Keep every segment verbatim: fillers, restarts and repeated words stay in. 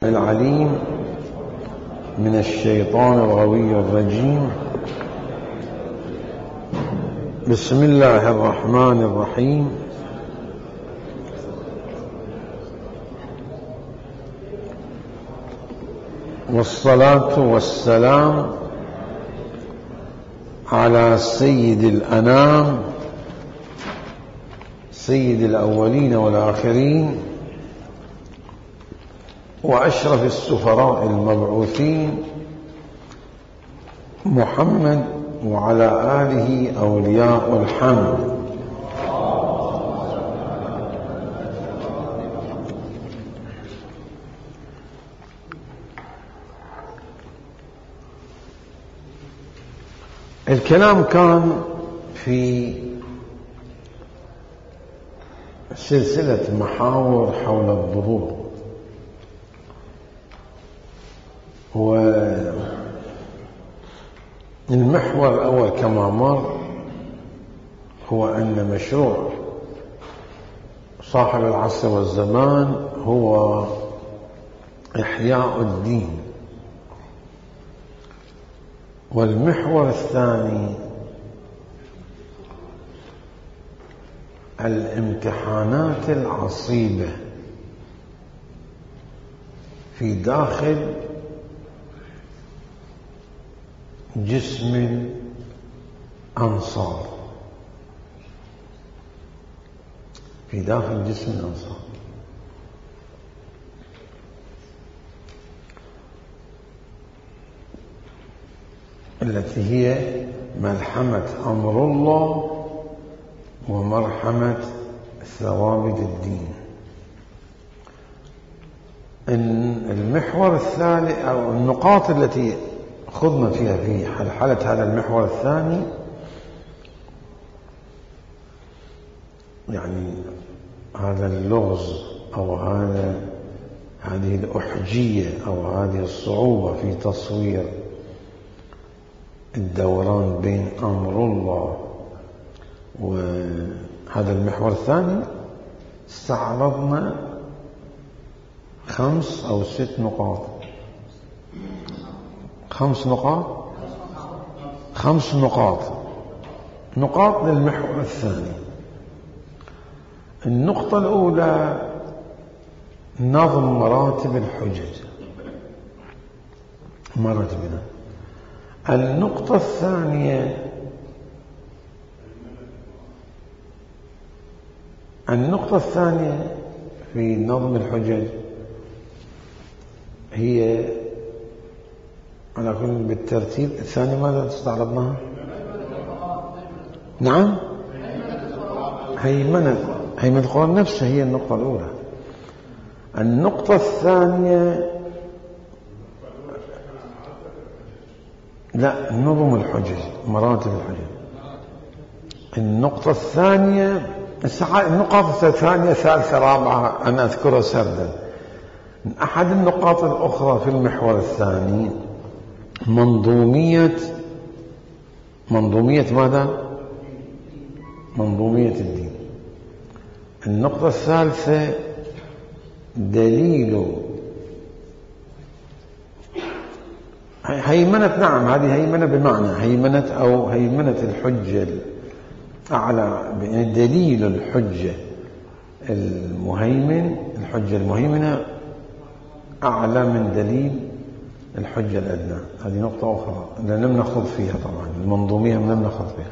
العليم من الشيطان الغوي الرجيم. بسم الله الرحمن الرحيم. والصلاة والسلام على سيد الأنام سيد الأولين والآخرين وأشرف السفراء المبعوثين محمد وعلى آله أولياء الحمد. الكلام كان في سلسلة محاور حول الظهور، والمحور الأول كما مر هو أن مشروع صاحب العصر والزمان هو إحياء الدين، والمحور الثاني الامتحانات العصيبة في داخل جسم الأنصار في داخل جسم الأنصار التي هي ملحمة أمر الله ومرحمة ثوابت الدين. المحور الثالث أو النقاط التي خضنا فيها في حلحلة هذا المحور الثاني، يعني هذا اللغز أو هذا هذه الأحجية أو هذه الصعوبة في تصوير الدوران بين أمر الله وهذا المحور الثاني. استعرضنا خمس أو ست نقاط خمس نقاط خمس نقاط نقاط للمحور الثاني. النقطة الأولى نظم مراتب الحجج مراتبنا. النقطة الثانية النقطة الثانية في نظم الحجج هي على كل بالترتيب. الثانية ماذا استعرضناها؟ نعم، هيمنة هيمنة القرآن نفسها هي النقطة الأولى. النقطة الثانية لا نظم الحجج مراتب الحجج. النقطة الثانية النقاط الثانية ثالثة رابعة أنا أذكرها سردا. أحد النقاط الأخرى في المحور الثاني منظومية منظومية ماذا؟ منظومية الدين. النقطة الثالثة دليل هيمنة. نعم، هذه هيمنة بمعنى هيمنة أو هيمنة الحجة أعلى، دليل الحجة المهيمن الحجة المهيمنة أعلى من دليل الحجة الأدنى. هذه نقطة أخرى لم نخوض فيها طبعا، المنظومية لم نخوض فيها.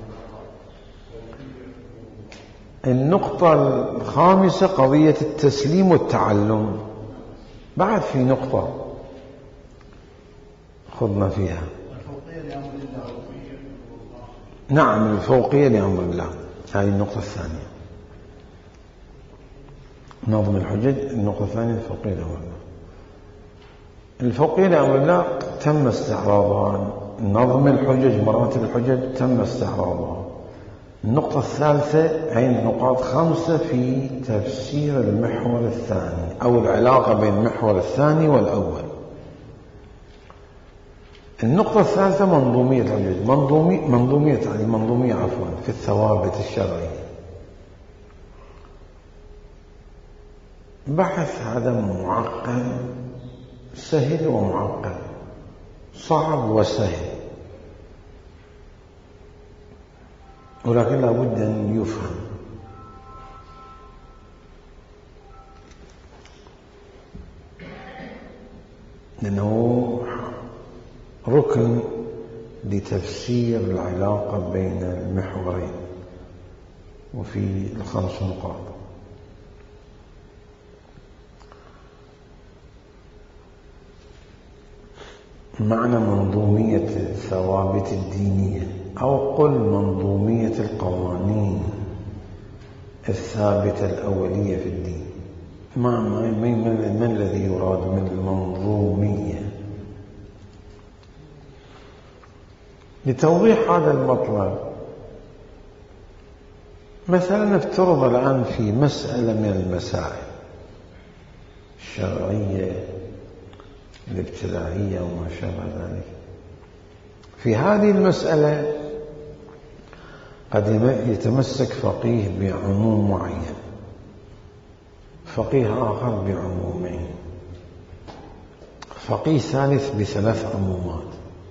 النقطة الخامسة قضية التسليم والتعلم. بعد في نقطة خضنا فيها، نعم الفوقية لأمر الله. هذه النقطة الثانية نظم الحجج. النقطة الثانية الفوقية لأمر الله. الفوقية لأمر الله تم استعراضها. نظم الحجج مراتب الحجج تم استعراضها. النقطة الثالثة هي نقاط خمسة في تفسير المحور الثاني أو العلاقة بين المحور الثاني والأول. النقطة الثالثة منظومية الحجج منظومية منظومية يعني منظومية عفوا في الثوابت الشرعية. بحث هذا معقد سهل ومعقد، صعب وسهل، ولكن لا بد أن يفهم. لأنه ركن لتفسير العلاقة بين المحورين وفي الخمس نقاط. معنى منظومية الثوابت الدينية، أو قل منظومية القوانين الثابتة الأولية في الدين. ما ما الذي يراد من المنظومية؟ لتوضيح هذا المطلب، مثلا نفترض الآن في مسألة من المسائل الشرعية الابتدائية وما شابه ذلك. في هذه المسألة قد يتمسك فقيه بعموم معين، فقيه آخر بعمومين، فقيه ثالث بثلاث عمومات،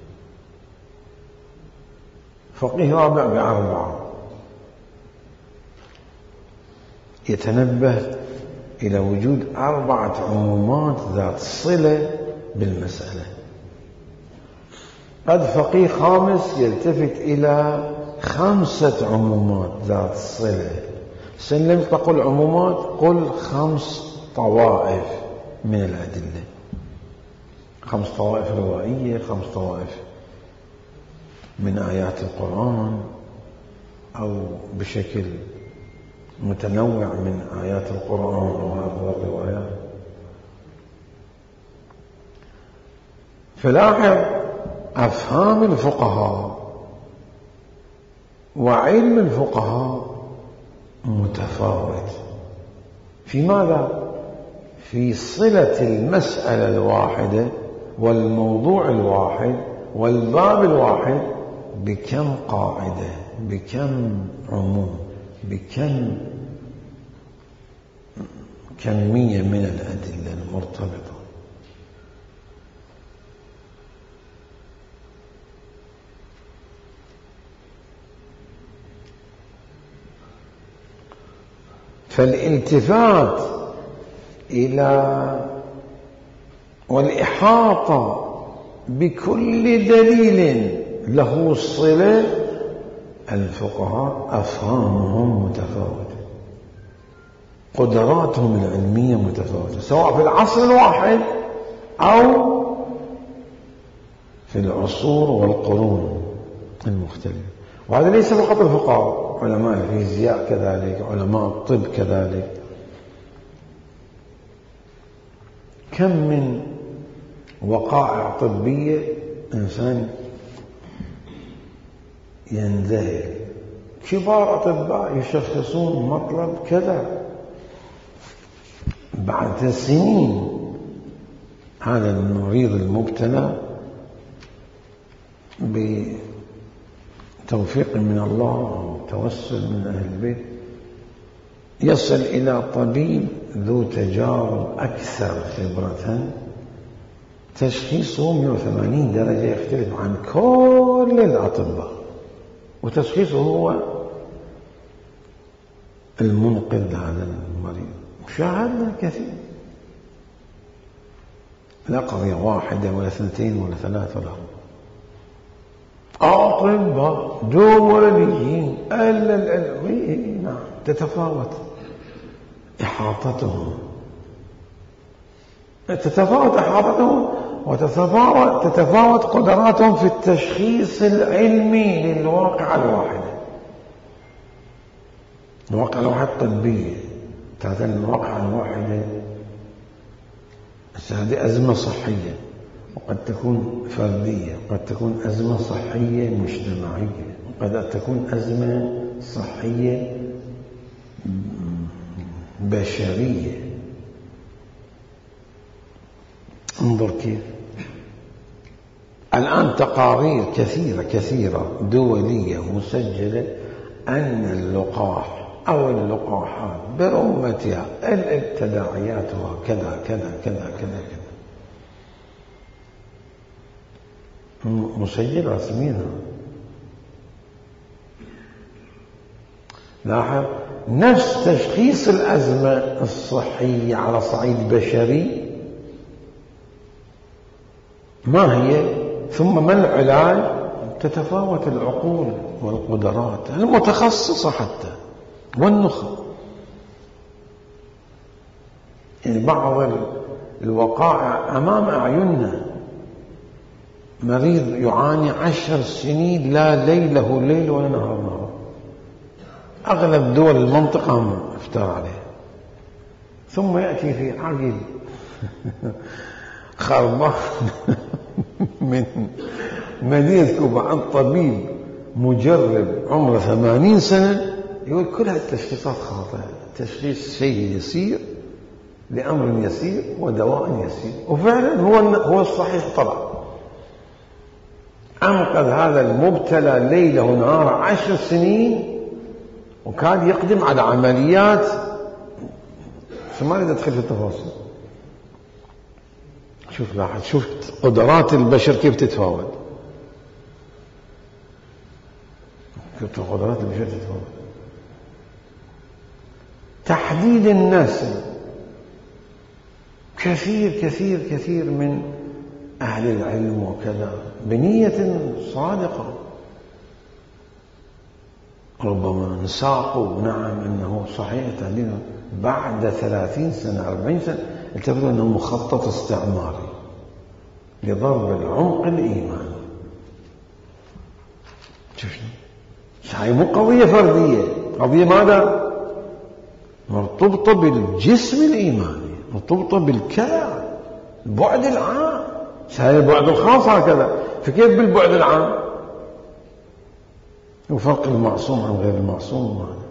فقيه رابع بأربعة. يتنبه إلى وجود أربعة عمومات ذات صلة بالمسألة. قد فقيه خامس يلتفت إلى خمسة عمومات ذات صلة. سلم تقول عمومات، قل خمس طوائف من الأدلة، خمس طوائف روائية، خمس طوائف من آيات القرآن أو بشكل متنوع من آيات القرآن وهذه الروايات. فلاحظ أفهام الفقهاء وعلم الفقهاء متفاوت في ماذا؟ في صلة المسألة الواحدة والموضوع الواحد والباب الواحد بكم قاعدة، بكم عموم، بكم كمية من الأدلة المرتبطة. فالالتفات إلى والإحاطة بكل دليل له صلة، الفقهاء أفهامهم متفاوتة، قدراتهم العلمية متفاوتة، سواء في العصر الواحد أو في العصور والقرون المختلفة. وهذا ليس فقط الفقهاء، علماء الفيزياء كذلك، علماء الطب كذلك. كم من وقائع طبية إنسان ينذهل، كبار أطباء يشخصون مطلب كذا بعد سنين هذا المريض المبتلى بتوفيق من الله أو توسل من أهل البيت يصل إلى طبيب ذو تجارب أكثر خبرة، تشخيصه مئة وثمانين درجة يختلف عن كل الأطباء، وتشخيصه هو المنقذ لهذا المريض. شاهدنا كثير، لا قضية واحدة ولا اثنتين ولا ثلاثة ولا أطباء دوليين ألا العلميين، نعم تتفاوت إحاطتهم، تتفاوت إحاطتهم وتتفاوت تتفاوت قدراتهم في التشخيص العلمي للواقع الواحد. الواقع الواحد طبية، هذا الواقع الواحد هذه أزمة صحية، وقد تكون فردية، وقد تكون أزمة صحية مجتمعية، وقد تكون أزمة صحية بشرية. انظر كيف الآن تقارير كثيرة كثيرة دولية مسجلة أن اللقاح أو اللقاحات برمتها التداعياتها كذا كذا كذا كذا كذا. مسجل رسميا. لاحظ نفس تشخيص الأزمة الصحية على صعيد بشري ما هي، ثم ما العلاج، تتفاوت العقول والقدرات المتخصصة حتى والنخب. يعني بعض الوقائع أمام أعيننا، مريض يعاني عشر سنين لا ليل له ليل ولا نهار نهار، أغلب دول المنطقة افترى عليه، ثم يأتي في عقل خربان من مدينة كوبا عن طبيب مجرب عمره ثمانين سنة يقول كل هالتشخيصات خاطئة، تشخيص شيء يسير لأمر يسير ودواء يسير، وفعلا هو هو الصحيح طلع. أنقذ هذا المبتلى ليله ونهار عشر سنين، وكان يقدم على عمليات ما أريد أدخل في التفاصيل. شوف لاحظ، شوف قدرات البشر كيف تتفاوت، كيف قدرات البشر تتفاوت. تحديد النسل، كثير كثير كثير من أهل العلم وكذا بنية صادقة ربما نساقوا نعم أنه صحيح تحديده، بعد ثلاثين سنة أربعين سنة التفتوا أنه مخطط استعماري لضرب العمق الإيماني. شوفني، هاي مو قضية فردية، قضية ماذا؟ مرتبطة بالجسم الإيماني، مرتبطة بالكيان، البعد العام. هاي البعد الخاص هكذا، فكيف بالبعد العام؟ وفرق المعصوم عن غير المعصوم ماذا؟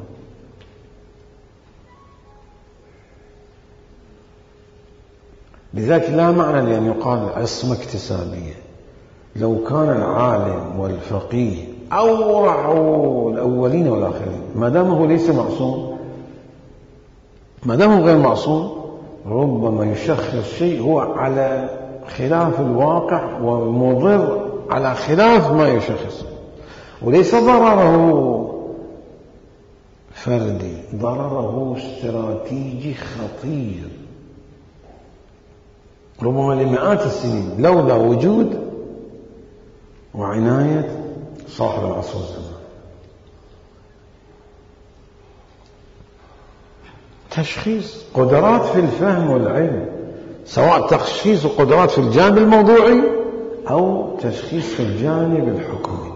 لذلك لا معنى لأن يقال عصمة اكتسابية. لو كان العالم والفقيه أورعوا الأولين والآخرين، ما دام هو ليس معصوم، ما دام هو غير معصوم، ربما يشخص شيء هو على خلاف الواقع ومضر على خلاف ما يشخص، وليس ضرره فردي، ضرره استراتيجي خطير ربما لمئات السنين لولا وجود وعناية صاحب العصر والزمان. تشخيص قدرات في الفهم والعلم، سواء تشخيص قدرات في الجانب الموضوعي أو تشخيص في الجانب الحكمي،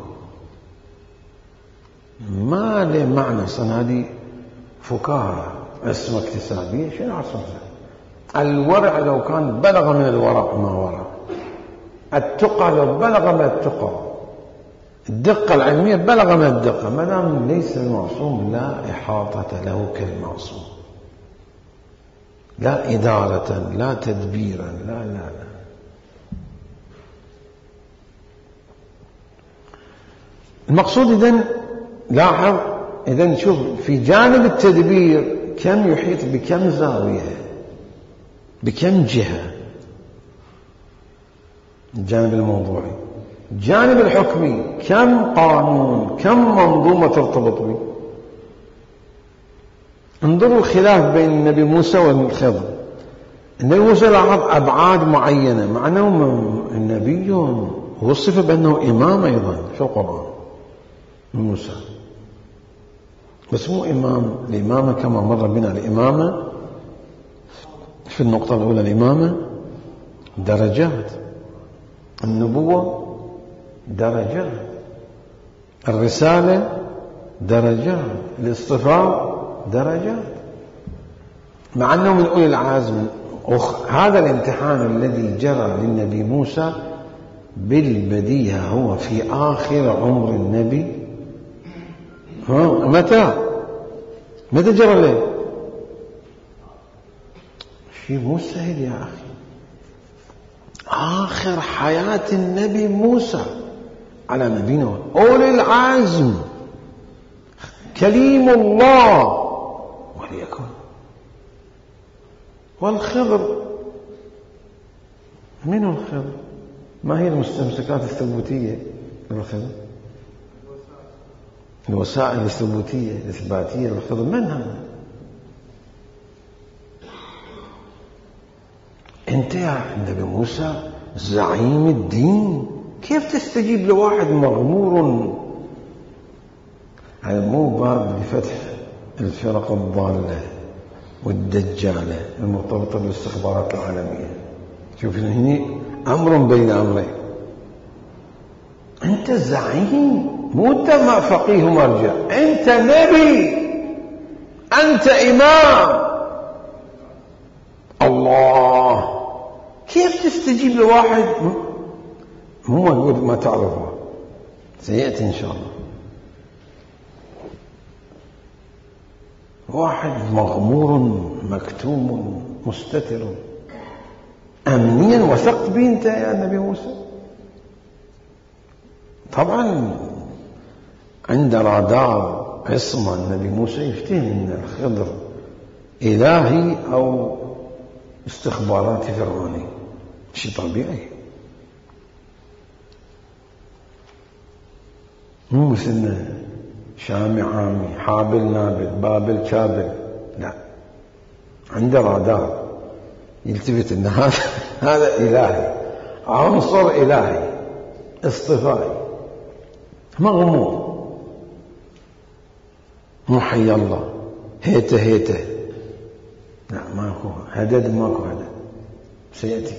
ما له معنى. صنع هذه فكاهة اسمها اكتسابية، شنو عصر؟ الورع لو كان بلغ من الورع ما ورع، التقى لو بلغ من التقى، الدقة العلمية بلغ من الدقة، ما دام ليس المعصوم لا إحاطة له كالمعصوم، لا إدارة لا تدبيرا، لا لا لا. المقصود إذن لاحظ، إذن شوف في جانب التدبير كم يحيط بكم زاوية، بكم جهة، الجانب الموضوعي. الجانب الحكمي كم قانون، كم منظومة ترتبط به. انظروا الخلاف بين النبي موسى والخضر. النبي موسى لاحظ أبعاد معينة، مع أنه النبي وصف بأنه إمام أيضا في القرآن موسى، بس مو إمام. الإمامة كما مر بنا، الإمامة في النقطة الأولى الإمامة درجات، النبوة درجات، الرسالة درجات، الاصطفاء درجات، مع أنه من أولي العزم. هذا الامتحان الذي جرى للنبي موسى بالبديهة هو في آخر عمر النبي. ها متى متى جرى له؟ شيء مو سهل يا أخي. آخر حياة النبي موسى على نبينا أولي العزم، كليم الله وليكن. والخضر، من الخضر؟ ما هي المستمسكات الثبوتية للخضر؟ الوسائل الثبوتية الإثباتية للخضر من هذا؟ أنت يا النبي موسى زعيم الدين، كيف تستجيب لواحد مغمور؟ هذا مو باب لفتح الفرق الضالة والدجالة المرتبطة بالاستخبارات العالمية. شوف هنا أمر بين أمرين. أنت زعيم، مو أنت فقيه مرجع، أنت نبي، أنت إمام الله. كيف تستجيب لواحد مو موجود ما تعرفه؟ سيأتي إن شاء الله. واحد مغمور مكتوم مستتر، أمنيا وثقت به أنت يا نبي موسى؟ طبعا عند رادار عصمة النبي موسى يفتهم أن الخضر إلهي أو استخبارات فرعوني، شيء طبيعي، مو مثلنا شامي عامي حابل نابل بابل شابل، لا، عنده رادار يلتفت ان هذا هذا الهي، عنصر الهي اصطفائي مغمور، مو حي الله هيته هيته، لا ماكو هدد، ماكو هدد، سيأتي.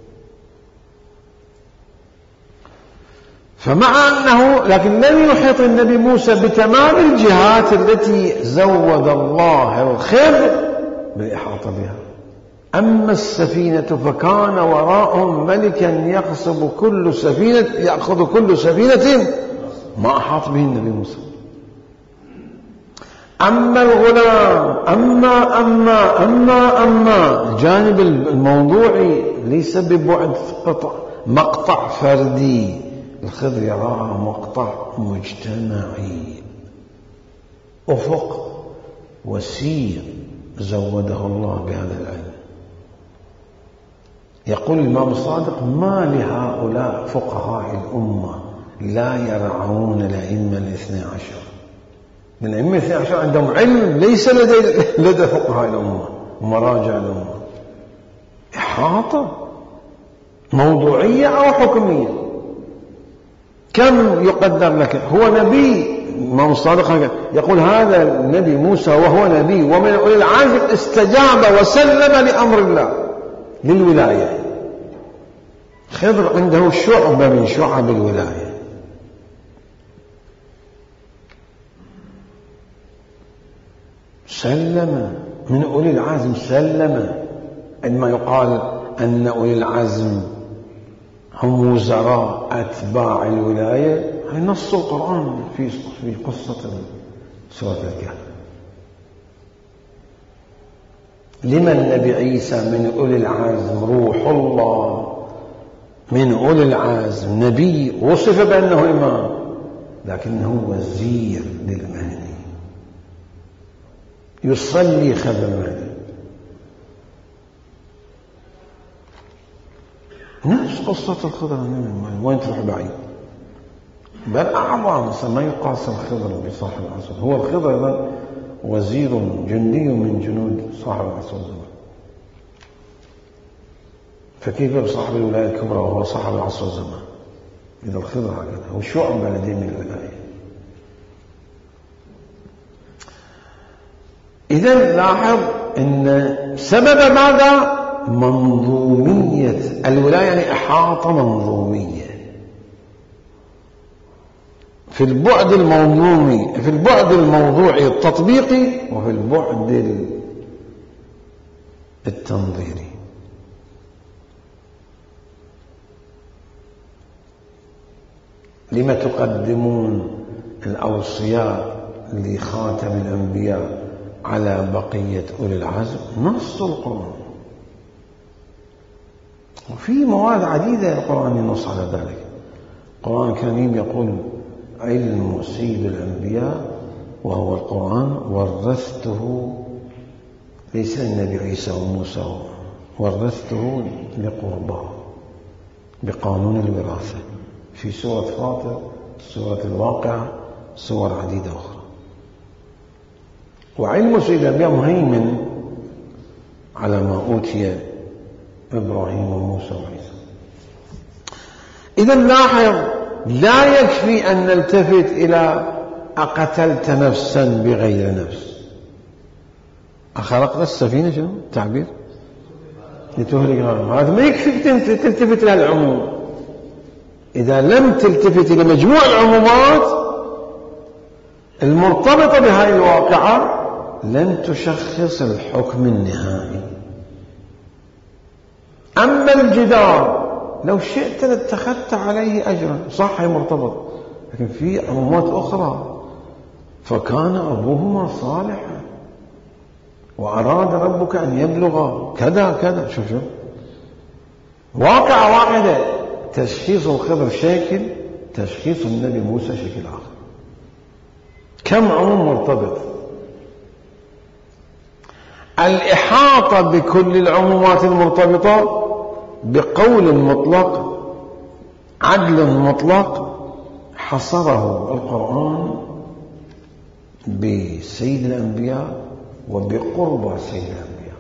فمع أنه لكن لم يحيط النبي موسى بتمام الجهات التي زود الله الخضر بالإحاطة بها. أما السفينة فكان وراءهم ملكا يغصب كل سفينة يأخذ كل سفينة ما أحاط به النبي موسى. أما الغلام أما أما أما أما الجانب الموضوعي ليس ببعد قطع مقطع فردي، الخضر يراه مقطع مجتمعي، أفق وسيع زوده الله بهذا العلم. يقول الإمام الصادق: ما لهؤلاء فقهاء الأمة لا يرعون الأئمة الاثنى عشر. الأئمة الاثنى عشر عندهم علم ليس لدى لدى فقهاء الأمة ومراجع الأمة، إحاطة موضوعية أو حكمية. كم يقدر لك هو نبي؟ الإمام الصادق يقول هذا النبي موسى وهو نبي ومن أولي العزم استجاب وسلم لأمر الله للولاية. خضر عنده شعبة من شعب الولاية. سلم من أولي العزم، سلم. عندما يقال أن أولي العزم هم وزراء أتباع الولاية، هي نص القرآن في في قصة سورة الكهف. لمن النبي عيسى من أولي العزم، روح الله من أولي العزم، نبي وصف بأنه إمام، لكنه وزير للمهدي يصلي خلف المهدي. نفس قصة الخضر، وين تروح بعيد؟ بل أعظم، ما يقاس الخضر بصاحب العصر. هو الخضر وزير جندي من جنود صاحب العصر الزمان، فكيف بصاحب الولاية الكبرى وهو صاحب العصر الزمان؟ إذا الخضر هكذا هو شعب لديه من الولاية. إذن لاحظ أن سبب ماذا؟ منظومية الولاية، يعني إحاطة منظومية في البعد المنظومي، في البعد الموضوعي التطبيقي، وفي البعد التنظيري. لما تقدمون الأوصياء لخاتم الأنبياء على بقية أولي العزم؟ نص القرآن، وفي مواد عديدة القرآن ينص على ذلك. القرآن الكريم يقول: علم سيد الأنبياء وهو القرآن ورثته، ليس النبي عيسى وموسى، ورثته لقرباه بقانون الوراثة في سورة فاطر، سورة الواقعة، سور عديدة أخرى. وعلم سيد الأنبياء مهيمن على ما أوتي إبراهيم وموسى وعيسى. إذا لاحظ، لا يكفي أن نلتفت إلى أقتلت نفسا بغير نفس، أخلقت السفينة شنو التعبير لتهلك غيرها، هذا ما يكفي تلتفت إلى العموم. إذا لم تلتفت إلى مجموع العمومات المرتبطة بهذه الواقعة لن تشخص الحكم النهائي. أما الجدار لو شئت لاتخذت عليه أجرا، صح هي مرتبط، لكن في عمومات أخرى. فكان أبوهما صالحا وأراد ربك أن يبلغ كذا كذا. شوف شوف واقعة واحدة، تشخيص الخضر شكل، تشخيص النبي موسى شكل آخر. كم عموم مرتبط. الإحاطة بكل العمومات المرتبطة بقول مطلق، عدل مطلق، حصره القرآن بسيد الأنبياء وبقرب سيد الأنبياء.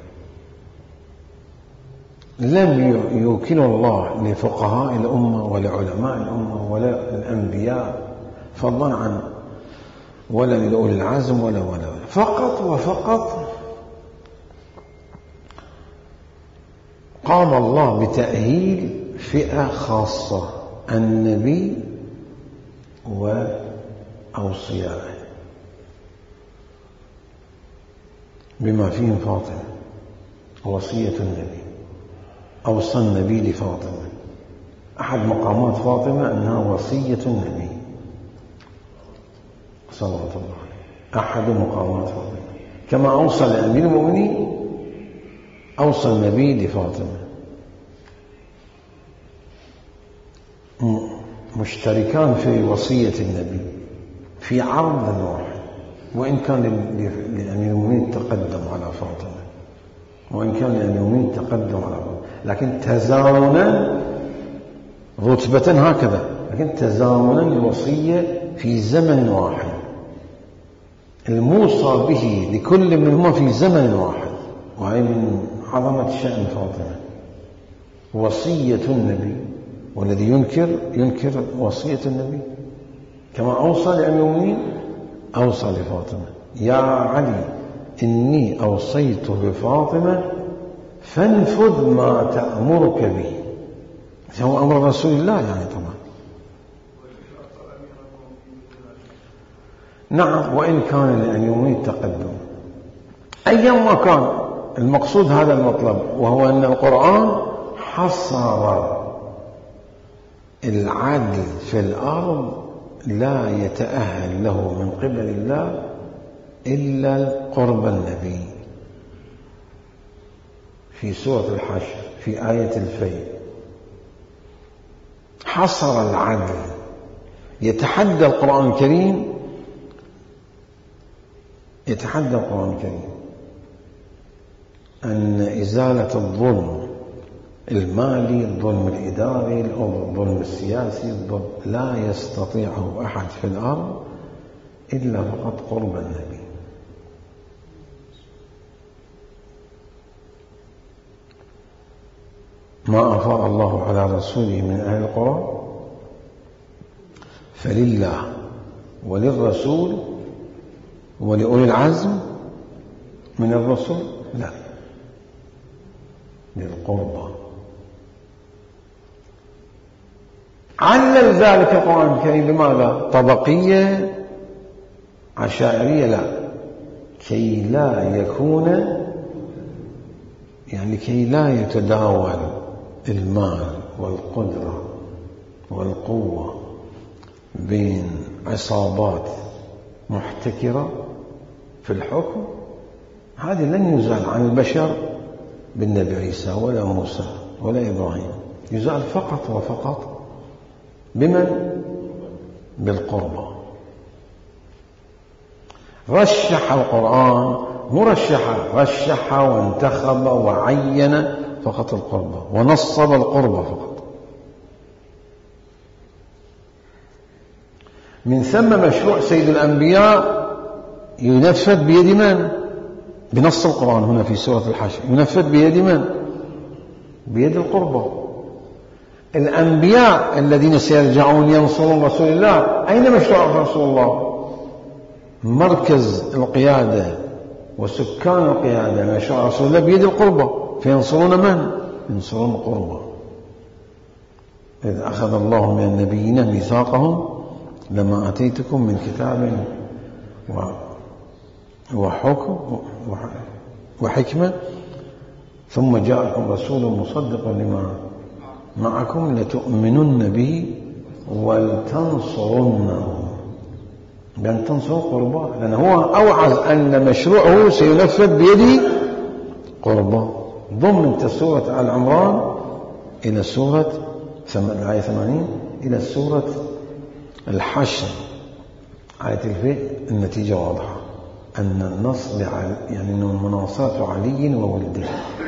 لم يوكل الله لفقهاء الأمة ولا علماء الأمة ولا الأنبياء فضلا عن ولا لأولي العزم ولا ولا فقط وفقط قام الله بتأهيل فئة خاصة، النبي وأوصيائه، بما فيهم فاطمة وصية النبي. أوصى النبي لفاطمة، أحد مقامات فاطمة أنها وصية النبي صلى الله عليه وسلم، أحد مقامات فاطمة. كما أوصى لأمير المؤمنين أوصى النبي لفاطمة، مشتركان في وصية النبي في عرض واحد، وإن كان لأمير المؤمنين تقدم على فاطمة، وإن كان لأمير المؤمنين تقدم على فاطمة، لكن تزامنا رتبة هكذا، لكن تزامنا الوصية في زمن واحد، الموصى به لكل منهما في زمن واحد. وهي من عظمة شأن فاطمة، وصية النبي، والذي ينكر ينكر وصية النبي. كما أوصى لأمير المؤمنين أوصى لفاطمة: يا علي إني أوصيت بفاطمة فانفذ ما تأمرك به. هو أمر رسول الله يعني طبعا. نعم، وإن كان لأمير المؤمنين تقدم أيما كان، المقصود هذا المطلب، وهو أن القرآن حصر العدل في الأرض لا يتأهل له من قبل الله إلا قرب النبي. في سورة الحشر في آية الفيل حصر العدل. يتحدى القرآن الكريم يتحدى القرآن الكريم أن إزالة الظلم المالي، الظلم الإداري، الظلم السياسي، الظلم لا يستطيعه أحد في الأرض إلا فقط قرب النبي. ما أفاء الله على رسوله من أهل القرى فلله وللرسول ولأولي العزم من الرسل لا، للقربى. علل ذلك القرآن الكريم بماذا؟ طبقية عشائرية؟ لا، كي لا يكون، يعني كي لا يتداول المال والقدرة والقوة بين عصابات محتكرة في الحكم. هذه لن يزال عن البشر بالنبي عيسى ولا موسى ولا إبراهيم، يزال فقط وفقط بمن؟ بالقربى. رشح القرآن، مرشحة، رشح وانتخب وعين فقط القربى، ونصب القربى فقط. من ثم مشروع سيد الأنبياء ينفذ بيد من؟ بنص القرآن هنا في سورة الحشر ينفذ بيد من؟ بيد القربى. الأنبياء الذين سيرجعون ينصرون رسول الله أين مشروع رسول الله؟ مركز القيادة وسكان القيادة مشروع رسول الله بيد القربى، فينصرون من؟ ينصرون القربى. إذ أخذ الله من النبيين ميثاقهم لما آتيتكم من كتاب وحكم وحكمة ثم جاءكم رسول مصدق لما معكم لتؤمنن به ولتنصرنه، لأن تنصروا قربا، لأن هو أوعز أن مشروعه سينفذ بيد قربا. ضمن سورة آل عمران إلى سورة الآية ثمانين إلى سورة الحشر آية الفيل، النتيجة واضحة أن النص يعني مناصرة علي وولده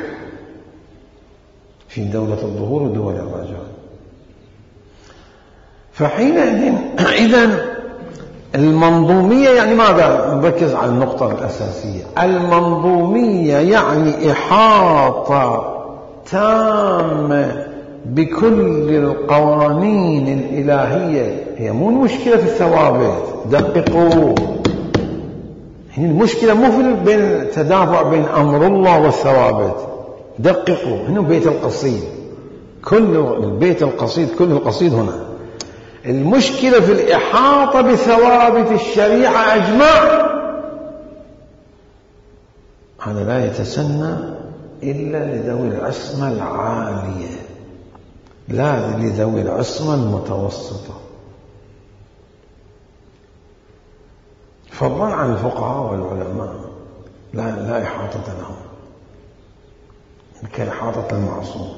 في دولة الظهور ودول الرجاء. فحينئذ إذن المنظومية يعني ماذا؟ نركز على النقطة الأساسية. المنظومية يعني إحاطة تامة بكل القوانين الإلهية. هي مو المشكلة في الثوابت، دققوا، هنا المشكلة مو في بين التدافع بين أمر الله والثوابت، دققوا، هنا بيت القصيد، كل البيت القصيد كل القصيد هنا. المشكلة في الإحاطة بثوابت الشريعة أجمع. هذا لا يتسنى إلا لذوي العصمة العالية، لا لذوي العصمة المتوسطة، فضلا عن الفقهاء والعلماء لا لا إحاطة لهم كإحاطة المعصوم.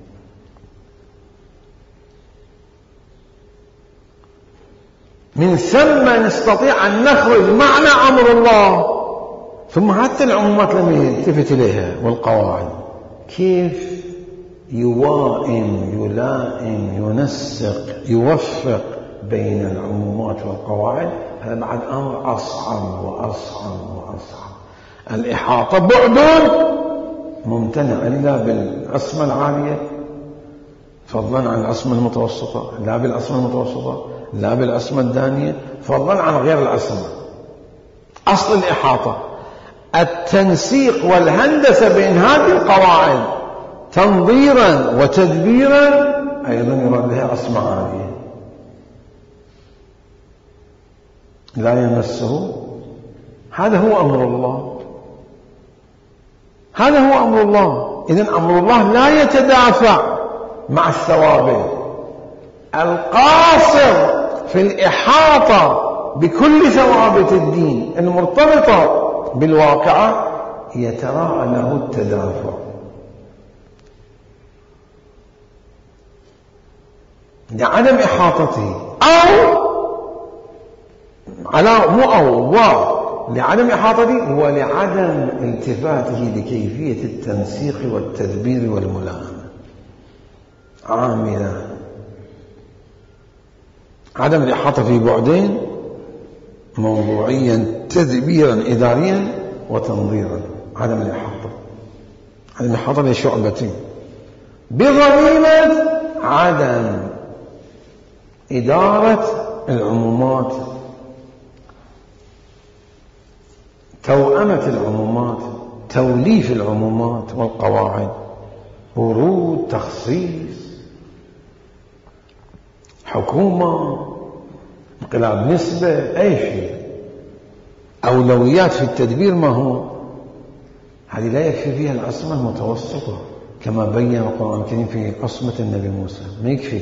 من ثم نستطيع أن نخرج معنى أمر الله، ثم حتى العمومات لم يلتفت إليها والقواعد كيف يوائم يلائم ينسق يوفق بين العمومات والقواعد. هذا بعد أمر أصعب وأصعب وأصعب. الإحاطة بعد ممتنع إلا بالعصمة العالية فضلا عن العصمة المتوسطة، لا بالعصمة المتوسطة لا بالعصمة الدانية فضلا عن غير العصمة. أصل الإحاطة التنسيق والهندسة بين هذه القواعد تنظيرا وتدبيرا، أيضا يراد لها عصمة عالية لا يمسه. هذا هو أمر الله، هذا هو أمر الله. إذن أمر الله لا يتدافع مع الثوابت. القاصر في الإحاطة بكل ثوابت الدين المرتبطة بالواقعة يتراءى له التدافع، لعدم إحاطته أو على مو أو لعدم إحاطته ولعدم التفاته لكيفية التنسيق والتدبير والملائمة. عاملا عدم الإحاطة في بعدين: موضوعيا تدبيرا إداريا وتنظيرا. عدم الإحاطة عدم الإحاطة لشعبتين بضميمة عدم إدارة العمومات، توأمة العمومات، توليف العمومات والقواعد، ورود، تخصيص، حكومة، انقلاب نسبة، أي شيء. أولويات في التدبير ما هو؟ هذه لا يكفي فيها العصمة المتوسطة كما بين القرآن الكريم في عصمة النبي موسى، ما يكفي.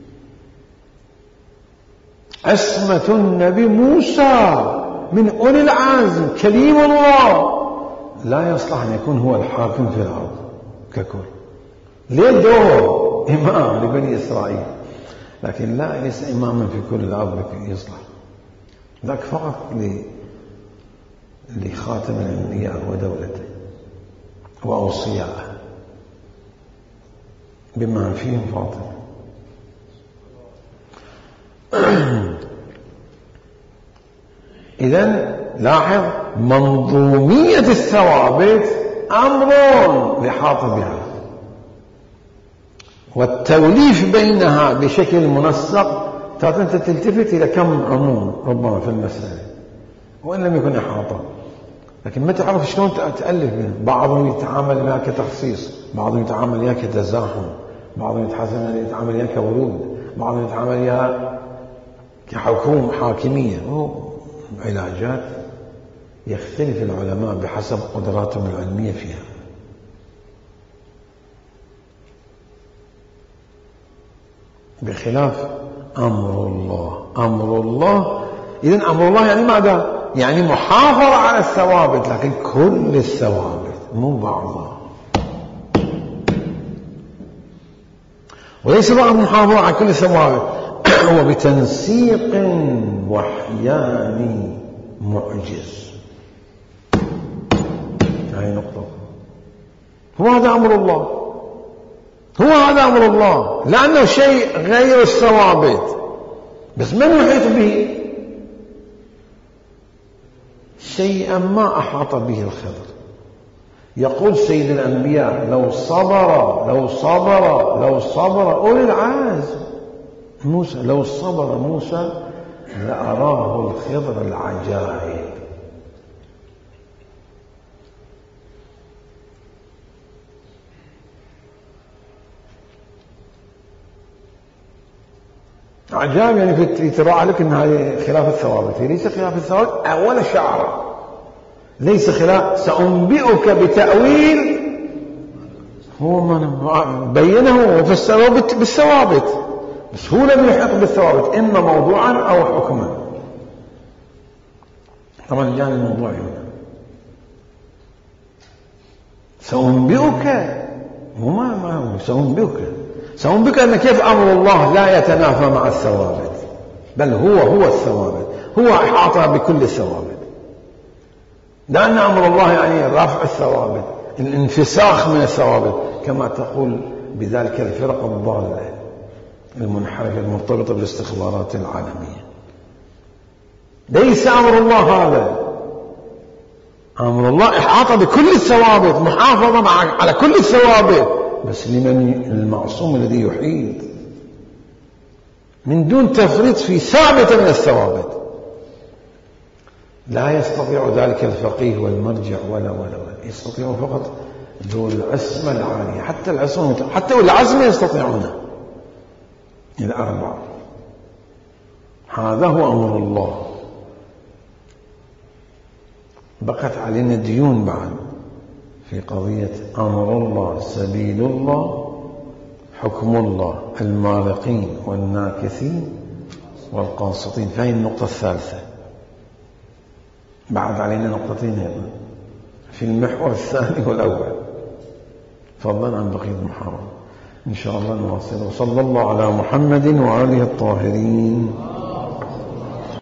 عصمة النبي موسى من أولي العزم كليم الله لا يصلح أن يكون هو الحاكم في الأرض ككل. ليه دور إمام لبني إسرائيل، لكن لا ليس إماما في كل الأرض يصلح، ذاك فقط لخاتم الأنبياء ودولته وأوصياءه بما فيهم فاطمة. إذن لاحظ منظومية الثوابت أمر يحاط بها، والتوليف بينها بشكل منسق أنت تلتفت إلى كم عموم ربما في المسألة وإن لم يكن إحاطة، لكن ما تعرف شلون تألف بين بعضهم يتعامل معك كتخصيص، بعضهم يتعامل معك كتزاحم، بعضهم يتعامل معك كورود، بعضهم يتعامل معك كحكوم حاكمية. علاجات يختلف العلماء بحسب قدراتهم العلمية فيها. بخلاف أمر الله. أمر الله إذن أمر الله يعني ماذا؟ يعني محافظة على الثوابت، لكن كل الثوابت مو بعضها، وليس بعض محافظة على كل الثوابت، هو بتنسيق وحياني معجز. هاي نقطة. هو هذا أمر الله، هو هذا أمر الله، لأنه شيء غير الثوابت، بس من يحيط به؟ شيئا ما أحاط به الخضر. يقول سيد الأنبياء لو صبر لو صبر لو صبر أولي العزم موسى، لو صبر موسى لأراه الخضر العجائب. عجائب يعني في تراعى لك أن هذه خلاف الثوابت، ليس خلاف الثوابت أول شعر، ليس خلاف. سأنبئك بتأويل هو ما بينه وفسره بالثوابت، بس هو لم يحق بالثوابت، إما موضوعا أو حكما. طبعا جاني الموضوع هنا سأنبئك، هو ما ما هو سأنبئك سأنبئك أن كيف أمر الله لا يتنافى مع الثوابت، بل هو هو الثوابت، هو أحاط بكل الثوابت، لأن أمر الله يعني رفع الثوابت، الانفساخ من الثوابت، كما تقول بذلك الفرق الضالة المنحرفة المرتبطة بالاستخبارات العالمية. ليس أمر الله هذا، أمر الله إحاطة بكل الثوابت، محافظة على كل الثوابت، بس لمن المعصوم الذي يحيط من دون تفريط في ثابت من الثوابت. لا يستطيع ذلك الفقيه والمرجع ولا ولا ولا يستطيع فقط ذو العصمة العالية، حتى العصمة حتى والعزم يستطيعونه الأربعة. هذا هو أمر الله. بقت علينا ديون بعد في قضية أمر الله، سبيل الله، حكم الله، المالقين والناكثين والقاسطين. فهي النقطة الثالثة. بعد علينا نقطتين هنا في المحور الثاني والأول، فضلا عن بقية المحاضرة إن شاء الله نواصل. وصلى الله على محمد وآله الطاهرين.